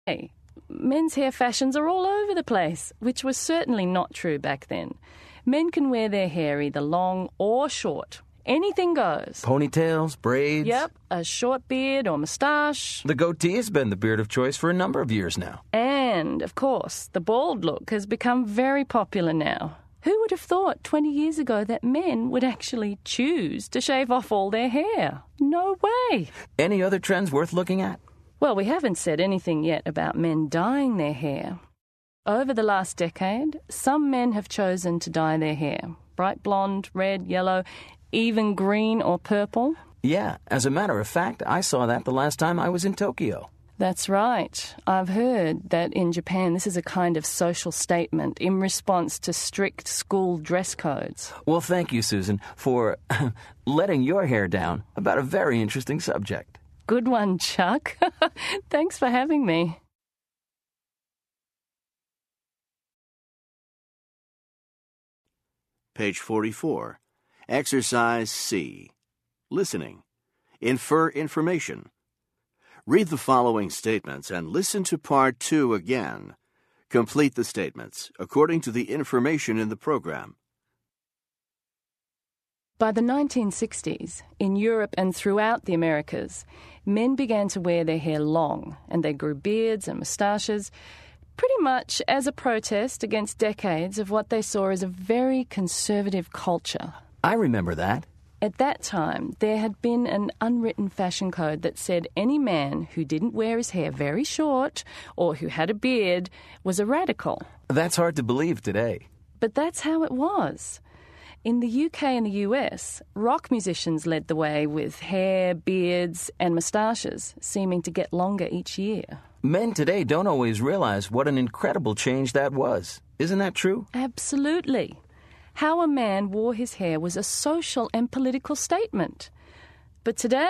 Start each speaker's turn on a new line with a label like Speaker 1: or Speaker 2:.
Speaker 1: Hey, men's hair fashions are all over the place, which was certainly not true back then. Men can wear their hair either long or short. Anything goes.
Speaker 2: Ponytails, braids.
Speaker 1: Yep, a short beard or moustache.
Speaker 2: The goatee has been the beard of choice for a number of years now.
Speaker 1: And, of course, the bald look has become very popular now. Who would have thought 20 years ago that men would actually choose to shave off all their hair? No way.
Speaker 2: Any other trends worth looking at?
Speaker 1: Well, we haven't said anything yet about men dyeing their hair. Over the last decade, some men have chosen to dye their hair. Bright blonde, red, yellow, even green or purple.
Speaker 2: Yeah, as a matter of fact, I saw that the last time I was in Tokyo.
Speaker 1: That's right. I've heard that in Japan this is a kind of social statement in response to strict school dress codes.
Speaker 2: Well, thank you, Susan, for letting your hair down about a very interesting subject.
Speaker 1: Good one, Chuck. Thanks for having me.
Speaker 3: Page 44. Exercise C. Listening. Infer information. Read the following statements and listen to Part 2 again. Complete the statements according to the information in the program.
Speaker 1: By the 1960s, in Europe and throughout the Americas, men began to wear their hair long, and they grew beards and moustaches, pretty much as a protest against decades of what they saw as a very conservative culture.
Speaker 2: I remember that.
Speaker 1: At that time, there had been an unwritten fashion code that said any man who didn't wear his hair very short or who had a beard was a radical.
Speaker 2: That's hard to believe today.
Speaker 1: But that's how it was. In the UK and the US, rock musicians led the way with hair, beards and moustaches, seeming to get longer each year.
Speaker 2: Men today don't always realize what an incredible change that was. Isn't that true?
Speaker 1: Absolutely. How a man wore his hair was a social and political statement. But today,